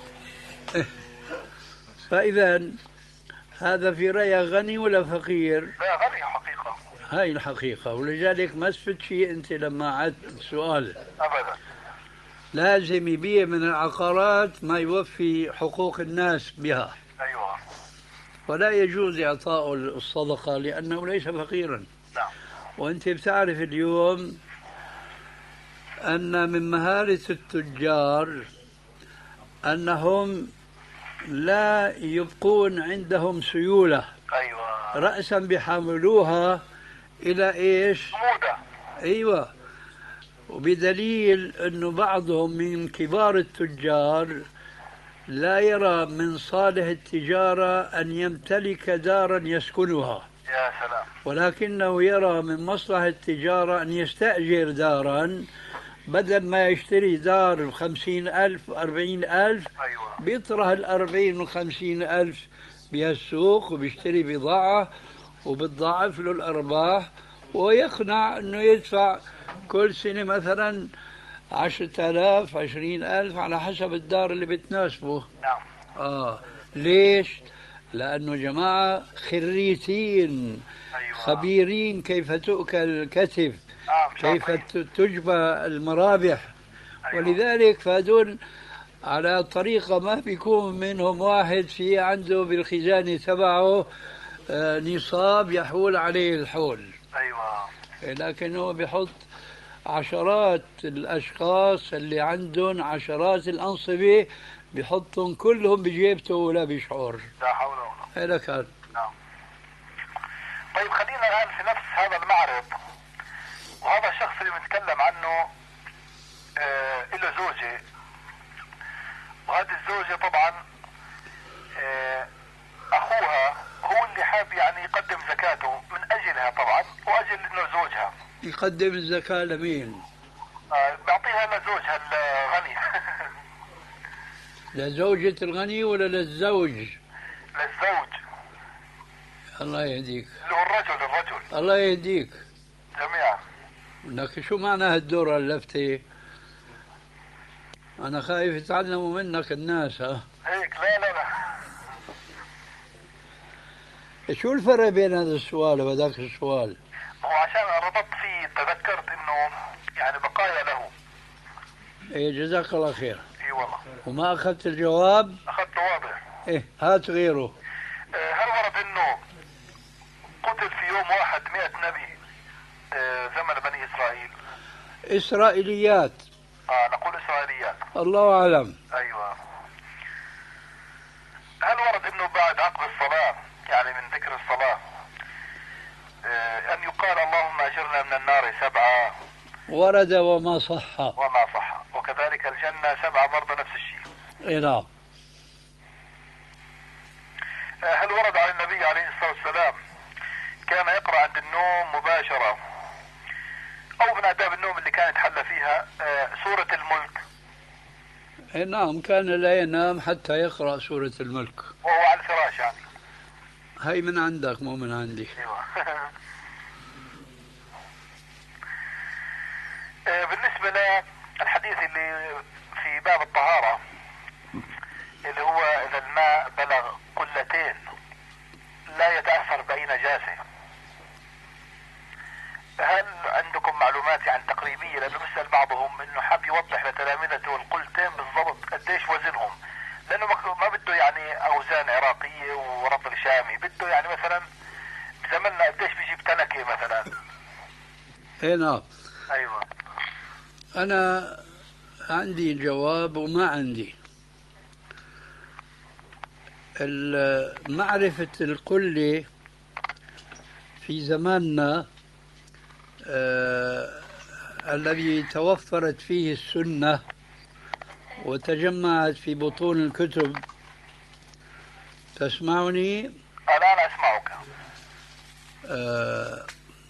فإذا هذا في رأيك غني ولا فقير؟ لا غني حقيقة. هاي الحقيقة، ولذلك ما استفدت شيء أنت لما عدت السؤال. أبدا. لازم يبيع من العقارات ما يوفي حقوق الناس بها. أيوة. ولا يجوز إعطاء الصدقة لأنه ليس فقيرا. نعم. وأنت بتعرف اليوم أن من مهارة التجار أنهم لا يبقون عندهم سيولة. أيوة. رأسا بيحملوها إلى إيش؟ موضة. أيوة. وبدليل أنه بعضهم من كبار التجار لا يرى من صالح التجارة أن يمتلك دارا يسكنها، يا سلام، ولكنه يرى من مصلحة التجارة أن يستأجر دارا، بدل ما يشتري دار بخمسين ألف أربعين ألف. أيوة. بيطرح الأربعين وخمسين ألف بهالسوق وبيشتري بضاعة وبتضاعف له الأرباح، ويقنع أنه يدفع كل سنة مثلا عشرة آلاف عشرين ألف على حسب الدار اللي بتناسبه. نعم. آه ليش؟ لأنه جماعة خريتين. أيوة. خبيرين كيف تؤكل الكتف. آه كيف تجبى المرابح. أيوة. ولذلك فهدول على طريقة ما بيكون منهم واحد في عنده بالخزانة تبعه آه نصاب يحول عليه الحول. أيوة. لكنه بيحط عشرات الأشخاص اللي عندهم عشرات الأنصبة بيحطهم كلهم بجيبته ولا بيشعر. لا حول ولا قوة. هيك هذا. نعم. طيب خلينا الآن في نفس هذا المعرض، وهذا الشخص اللي بنتكلم عنه آه له زوجة، وهذه الزوجة طبعا آه أخوها هو اللي حاب يعني يقدم زكاته من أجلها طبعا وأجل إنه زوجها. يقدم الزكاة لمين؟ آه بيعطيها لزوجها الغني. لزوجة الغني ولا للزوج؟ للزوج. الله يهديك. اللي هو الرجل الرجل. الله يهديك. جميعا. لك شو معنى هالدورة اللفتة؟ أنا خايف يتعلموا منك الناس. ها هيك لا لا لا. شو الفرق بين هذا السؤال وذاك السؤال؟ هو عشان ربطت فيه تذكرت انه يعني بقايا له. ايه جزاك الله خير. اي والله. وما أخذت الجواب؟ اخذته واضح. ايه هات غيره. آه هل ورد انه قتل في يوم واحد مئة نبي آه زمن بني اسرائيل؟ إسرائيليات. اه نقول اسرائيليات. الله أعلم. ايوه. هل ورد انه بعد عقد الصلاة يعني من ذكر الصلاة آه أن يقال اللهم أجرنا من النار سبعة؟ ورد وما صح. وما صح. كذلك الجنة سبعة برضه نفس الشيء. اي نعم. هل ورد عن النبي عليه الصلاة والسلام كان يقرأ عند النوم مباشرة أو من آداب النوم اللي كان يتحلى فيها سورة الملك؟ اي نعم، كان لا ينام حتى يقرأ سورة الملك وهو على الفراش يعني. هي من عندك مو من عندي. ايوه. بالنسبة للحديث اللي في باب الطهارة اللي هو إذا الماء بلغ قلتين لا يتأثر بأي نجاسة، هل عندكم معلومات عن تقريبية؟ لأنه بيسأل بعضهم إنه حاب يوضح لتلامذته القلتين بالضبط قديش وزنهم، لأنه ما بده يعني أوزان عراقية ورطل شامي، بده يعني مثلا بزمننا قديش بيجيب تنكة مثلا. اي نعم. أيوة. أنا عندي جواب وما عندي. معرفة القلة في زماننا آه الذي توفرت فيه السنة وتجمعت في بطون الكتب. تسمعني؟ الآن أسمعك. آه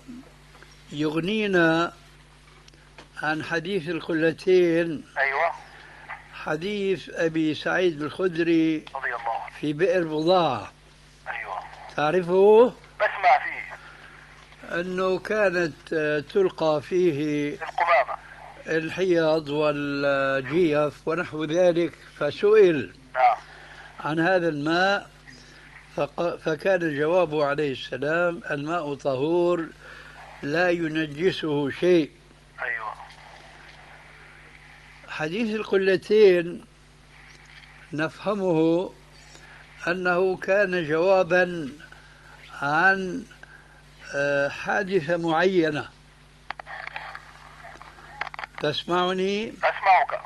يغنينا عن حديث القلتين. أيوة. حديث أبي سعيد الخدري رضي الله في بئر بضاعة. أيوة. تعرفه؟ بسمع فيه. أنه كانت تلقى فيه القمامة، الحيض والجيف ونحو ذلك، فسئل نعم عن هذا الماء فكان الجواب عليه السلام: الماء طهور لا ينجسه شيء. أيوة. حديث القلتين نفهمه أنه كان جوابا عن حادثة معينة. تسمعني؟ أسمعك.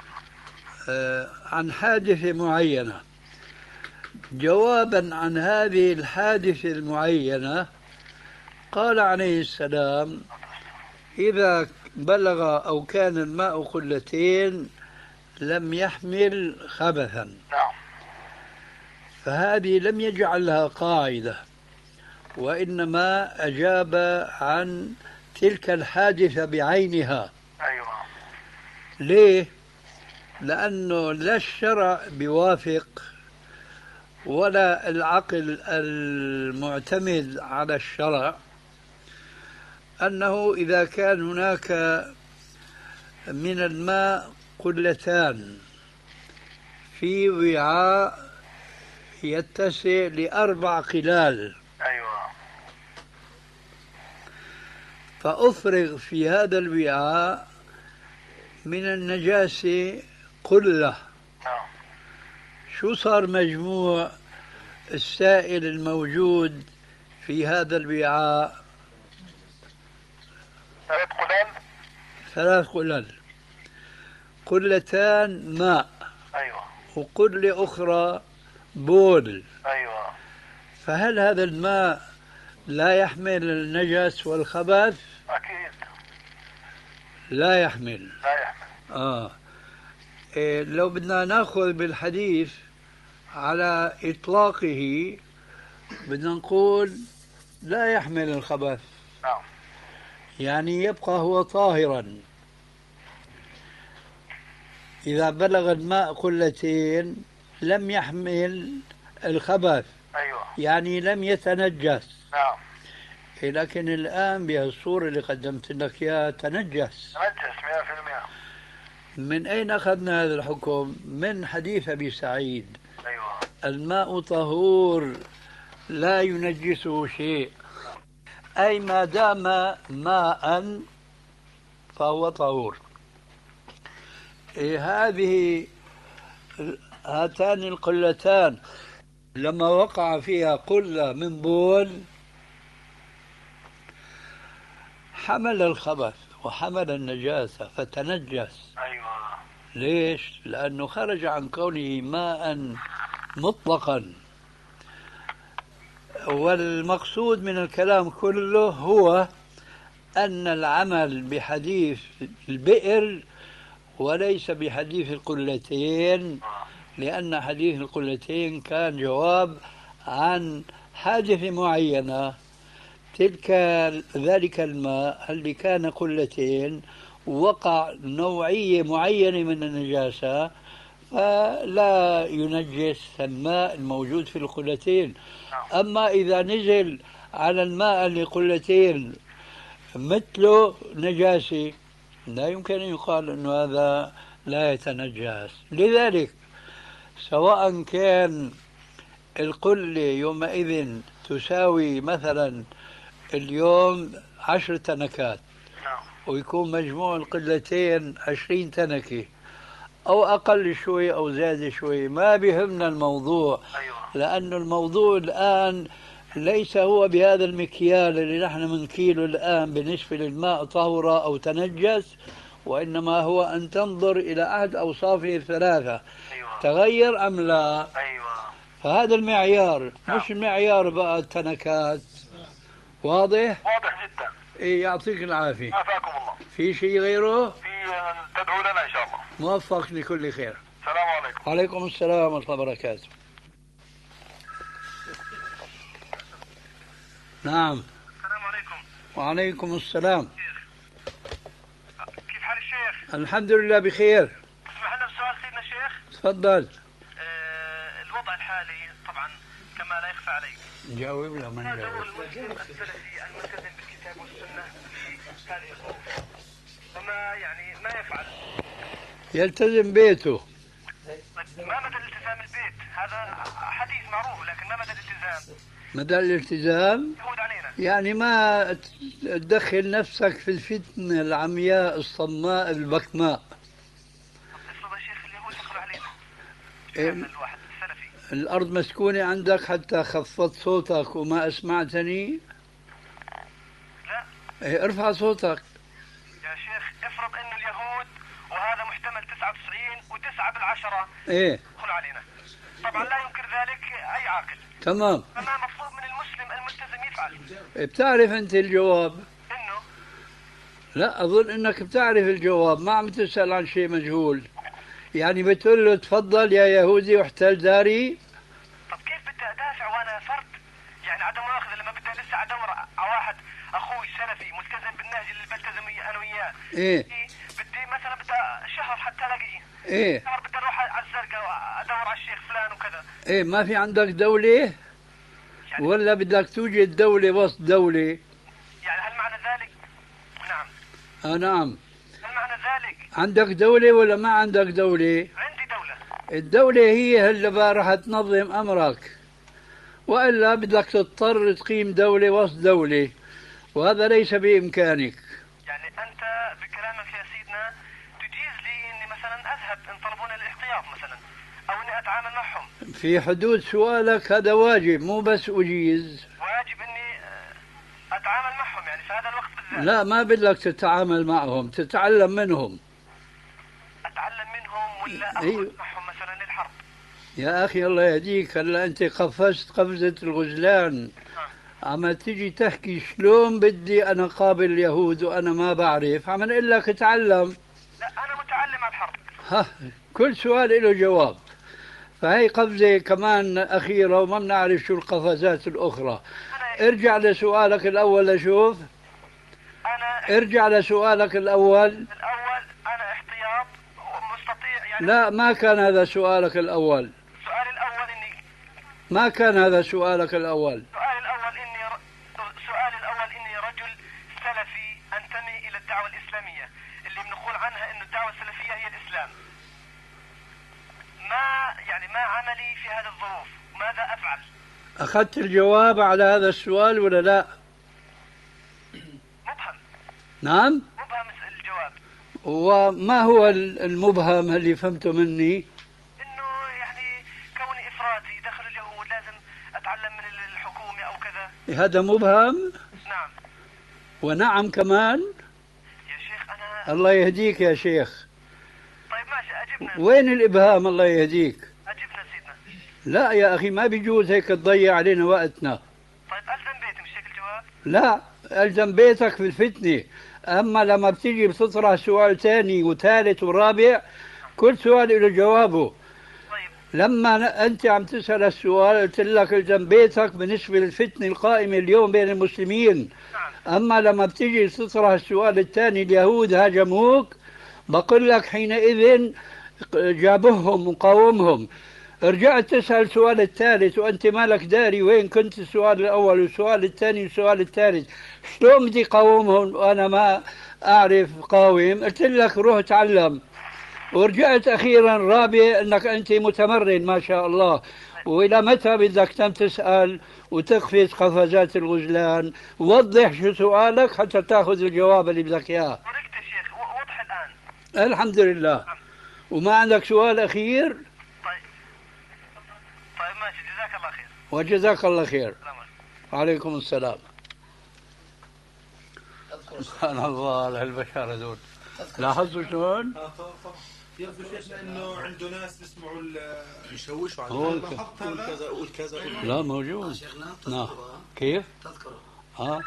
عن حادثة معينة. جوابا عن هذه الحادثة المعينة قال عليه السلام: إذا بلغ أو كان الماء قلتين لم يحمل خبثا. نعم. فهذه لم يجعلها قاعدة، وإنما أجاب عن تلك الحادثة بعينها. أيوة. ليه؟ لأنه لا الشرع بيوافق ولا العقل المعتمد على الشرع أنه إذا كان هناك من الماء قلتان في وعاء يتسع لأربع قلال، أيوة، فأفرغ في هذا الوعاء من النجاسة قلة، نعم، شو صار مجموع السائل الموجود في هذا الوعاء؟ ثلاث قلال. ثلاث قلل، قلتان ماء، أيوة، وقلة أخرى بول. أيوة. فهل هذا الماء لا يحمل النجس والخبث؟ أكيد لا يحمل. لا يحمل. آه. إيه لو بدنا ناخذ بالحديث على إطلاقه بدنا نقول لا يحمل الخبث، نعم، يعني يبقى هو طاهرا. إذا بلغ الماء قلتين لم يحمل الخبث، أيوة، يعني لم يتنجس. نعم. لكن الآن بهالصورة اللي قدمت لك إياها تنجس. تنجس مئة في المئة. من أين أخذنا هذا الحكم؟ من حديث أبي سعيد: أيوة، الماء طهور لا ينجسه شيء، أي ما دام ماء فهو طهور. إيه هذه هاتان القلتان لما وقع فيها قلة من بول حمل الخبث وحمل النجاسة فتنجس. أيوة. ليش؟ لأنه خرج عن كونه ماء مطلقا. والمقصود من الكلام كله هو أن العمل بحديث البئر وليس بحديث القلتين، لأن حديث القلتين كان جواب عن حادثة معينة. تلك ذلك الماء اللي كان قلتين وقع نوعية معينة من النجاسة، فلا ينجس الماء الموجود في القلتين. أما إذا نزل على الماء اللي قلتين مثله نجاسة، لا يمكن أن يقال أنه هذا لا يتنجس. لذلك سواء كان القلة يومئذ تساوي مثلا اليوم عشر تنكات، ويكون مجموع القلتين عشرين تنكة، أو أقل شوي أو زاد شوي، ما بيهمنا الموضوع. لأن الموضوع الآن ليس هو بهذا المكيال اللي نحن منكيله الآن بالنسبة للماء طهر أو تنجس، وإنما هو أن تنظر إلى أحد أوصافه الثلاثة تغير أم لا. فهذا المعيار، مش المعيار بقى التنكات. واضح؟ واضح جدا. إيه، يعطيك العافية. عافاكم الله. في شيء غيره؟ في تدعو لنا إن شاء الله. موفق لكل خير. السلام عليكم. وعليكم السلام ورحمة الله وبركاته. نعم. السلام عليكم. وعليكم السلام. كيف حال الشيخ؟ الحمد لله بخير. اسمح لنا بسؤال سيدنا الشيخ. تفضل. آه الوضع الحالي طبعا كما لا يخفى عليك. جاوب لا ما ما نجاوب. دور المسلم السلفي الملتزم بالكتاب والسنة في هذه الظروف؟ وما يعني ما يفعل؟ يلتزم بيته. ما مدى الالتزام البيت؟ هذا حديث معروف، لكن ما مدى الالتزام؟ مدى الالتزام يعود علينا. يعني ما تدخل نفسك في الفتنة العمياء الصماء البكماء. افرض يا شيخ اليهود يدخلوا علينا. إيه، الواحد السلفي. الأرض مسكونة عندك حتى خفضت صوتك وما أسمعتني؟ لا. إيه، ارفع صوتك. يا شيخ افرض انه اليهود وهذا محتمل تسعة وتسعين وتسعة بالعشرة إيه، يدخلوا علينا. طبعا لا ينكر ذلك اي عاقل. تمام. فما مطلوب من المسلم الملتزم يفعل؟ بتعرف أنت الجواب؟ انه لا، أظن أنك بتعرف الجواب، ما عم تسأل عن شيء مجهول. يعني بتقول له تفضل يا يهودي واحتل داري. طب كيف بدي ادافع وانا فرد؟ يعني عدم مؤاخذه لما بدي لسه ادور على واحد اخوي سلفي ملتزم بالنهج اللي بلتزم انا وياه. إيه. بدي مثلا بدي شهر حتى الاقيه. إيه. شهر بدي اروح على الزرقاء وادور على الشيخ فلان وكذا. إيه، ما في عندك دولة؟ يعني ولا بدك توجد دولة وسط دولة؟ يعني هل معنى ذلك؟ نعم. آه نعم. هل معنى ذلك؟ عندك دولة ولا ما عندك دولة؟ عندي دولة. الدولة هي اللي بقى راح تنظم أمرك، وإلا بدك تضطر تقيم دولة وسط دولة، وهذا ليس بإمكانك. يعني أنت بكلامك يا سيدنا تجيز لي إني مثلا أذهب إن طلبوني الاحتياط مثلا، أو إني أتعامل معهم. في حدود سؤالك هذا واجب، مو بس أجيز. واجب إني أتعامل معهم يعني في هذا الوقت بالذات. لا، ما بدك تتعامل معهم، تتعلم منهم. أتعلم منهم ولا أخرج أيوه. معهم مثلا للحرب؟ يا أخي الله يهديك، هلا أنت قفزت قفزة الغزلان، عم تيجي تحكي شلون بدي أنا قابل اليهود وأنا ما بعرف، عم نقول لك اتعلم. لا أنا متعلم على الحرب. ها، كل سؤال له جواب. فهي قفزة كمان أخيرة وما بنعرف شو القفزات الأخرى. ارجع لسؤالك الأول لشوف. أنا ارجع لسؤالك الأول. الأول أنا احتياط ومستطيع يعني. لا، ما كان هذا سؤالك الأول. سؤالي الأول إني ما كان هذا سؤالك الأول. سؤالي الأول إني ر... سؤالي الأول إني رجل سلفي أنتمي إلى الدعوة الإسلامية اللي بنقول عنها إنه الدعوة السلفية هي الإسلام. ما يعني ما عملي في هذه الظروف؟ ماذا أفعل؟ أخذت الجواب على هذا السؤال ولا لا؟ مبهم. نعم؟ مبهم الجواب. وما هو المبهم اللي فهمته مني؟ إنه يعني كوني إفراطي داخل اليهود لازم أتعلم من الحكومة أو كذا. هذا مبهم؟ نعم. ونعم كمان؟ يا شيخ أنا. الله يهديك يا شيخ. طيب ماشي أجبنا. وين الإبهام الله يهديك؟ أجبنا سيدنا. لا يا أخي، ما بيجوز هيك تضيع علينا وقتنا. طيب ألزم بيتي مش هيك الجواب؟ لا، الزم بيتك في الفتنة. أما لما بتيجي بتطرح سؤال ثاني وثالث ورابع، كل سؤال له جوابه. طيب لما أنت عم تسأل السؤال قلت لك الزم بيتك بالنسبة للفتنة القائمة اليوم بين المسلمين. نعم. أما لما بتيجي تطرح السؤال الثاني اليهود هاجموك، بقول لك حينئذ جابهم وقاومهم. رجعت تسأل السؤال الثالث وأنت مالك داري وين كنت السؤال الأول والسؤال الثاني والسؤال الثالث، شلون بدي قاومهم وأنا ما أعرف قاوم؟ قلت لك روح تعلم. ورجعت أخيرا رابع أنك أنت متمرن ما شاء الله. وإلى متى بدك تم تسأل وتقفز قفزات الغزلان؟ وضح شو سؤالك حتى تأخذ الجواب اللي بدك إياه. طريقة يا شيخ و- وضح الآن. الحمد لله. وما عندك سؤال أخير؟ طيب طيب ماشي، جزاك الله خير. وجزاك الله خير. السلام عليكم. وعليكم السلام. سبحان الله على هالبشر هذول. لاحظتوا شلون؟ يبدو شيخنا انه عنده ناس بيسمعوا يشوشوا على هو لاحظت قول هذا؟ كذا قول كذا قول كذا. لا موجود. شيخنا نعم. تذكره كيف؟ تذكره ها؟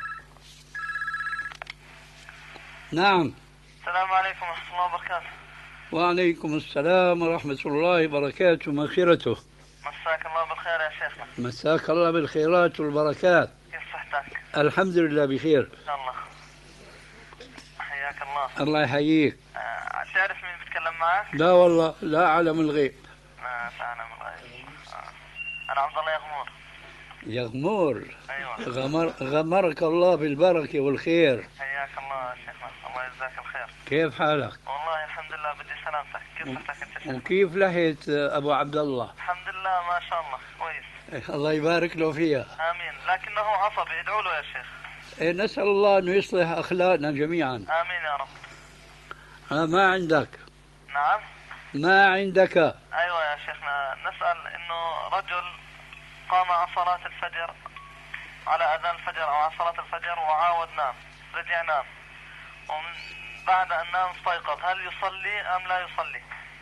نعم. السلام عليكم ورحمة الله وبركاته. وعليكم السلام ورحمة الله وبركاته مغفرته. مساك الله بالخير يا شيخنا. مساك الله بالخيرات والبركات. كيف صحتك؟ الحمد لله بخير. إن شاء الله. حياك الله. الله يحييك. آه، تعرف مين بتكلم معك؟ لا والله لا أعلم الغيب. ما تعلم الغيب. آه. أنا عبد الله يغمور. يغمور. أيوة. غمر غمرك الله بالبركة والخير. حياك الله يا شيخنا، الله يجزاك الخير. كيف حالك؟ والله الحمد لله، بدي سلامتك. كيف صحتك أنت شيخ؟ وكيف لحيت أبو عبد الله؟ الحمد لله ما شاء الله كويس. الله يبارك له فيها. آمين، لكنه عصبي، ادعوا له يا شيخ. إيه، نسأل الله أنه يصلح أخلاقنا جميعا. آمين يا رب. ها ما عندك نعم. ما عندك أيوة يا شيخنا، نسأل إنه رجل قام على صلاة الفجر، على أذان الفجر أو على صلاة الفجر، وعاود نام، رجع نام، ومن بعد أن نام استيقظ، هل يصلي أم لا يصلي؟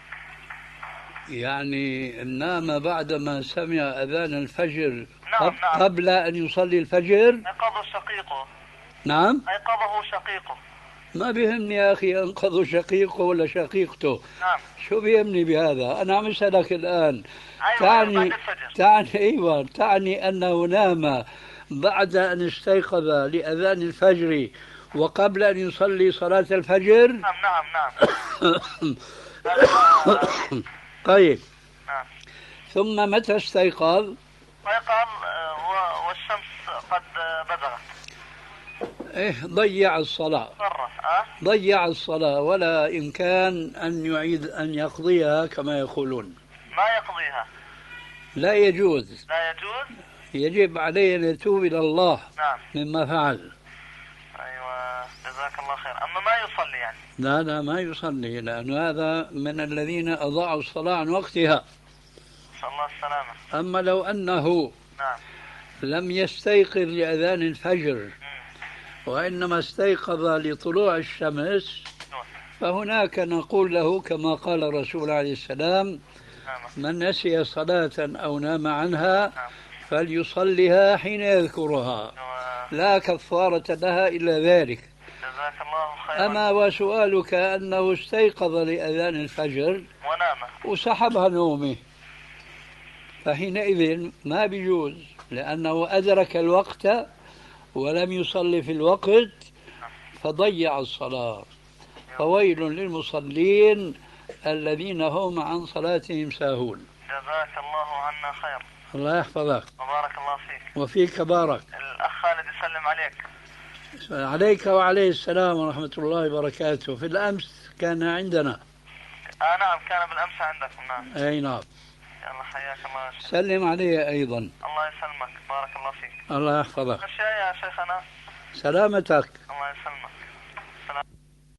يعني نام بعدما سمع أذان الفجر نعم قب- نعم. قبل أن يصلي الفجر. أيقظه شقيقه. نعم. أيقظه شقيقه. ما بيهمني يا أخي أنقذوا شقيقه ولا شقيقته. نعم. شو بيهمني بهذا؟ أنا عم أسألك الآن. أيوة تعني بعد الفجر. تعني أيوة تعني أنه نام بعد أن استيقظ لأذان الفجر وقبل أن يصلي صلاة الفجر. نعم نعم نعم. طيب. نعم. ثم متى استيقظ؟ أيقظ آه، والشمس قد آه، بزغت. إيه ضيع الصلاة. صرف أه؟ ضيع الصلاة ولا إمكان أن يعيد أن يقضيها كما يقولون. ما يقضيها. لا يجوز. لا يجوز. يجب عليه أن يتوب إلى الله نعم. مما فعل. أيوة جزاك الله خير. أما ما يصلي يعني. لا لا ما يصلي، لأن هذا من الذين أضاعوا الصلاة عن وقتها. نسأل الله السلامة. أما لو أنه نعم. لم يستيقظ لأذان الفجر مم. وإنما استيقظ لطلوع الشمس، نعم. فهناك نقول له كما قال الرسول عليه السلام: نعم. من نسي صلاة أو نام عنها نعم. فليصليها حين يذكرها، و- لا كفارة لها إلا ذلك. جزاك الله خيرا. أما وسؤالك أنه استيقظ لأذان الفجر ونام. وسحبها نومه، فحينئذ ما بيجوز، لأنه أدرك الوقت ولم يصلي في الوقت فضيع الصلاة. فويل للمصلين الذين هم عن صلاتهم ساهون. جزاك الله عنا خير. الله يحفظك وبارك الله فيك. وفيك بارك. الأخ خالد يسلم عليك. عليك وعليه السلام ورحمة الله وبركاته. في الأمس كان عندنا. آه نعم، كان بالأمس عندكم. نعم. أي نعم. يلا حياك الله يا شيخ. سلم عليه أيضا. الله يسلمك. بارك الله فيك. الله يحفظك. أشياء يا شيخنا. سلامتك. الله يسلمك. سلام.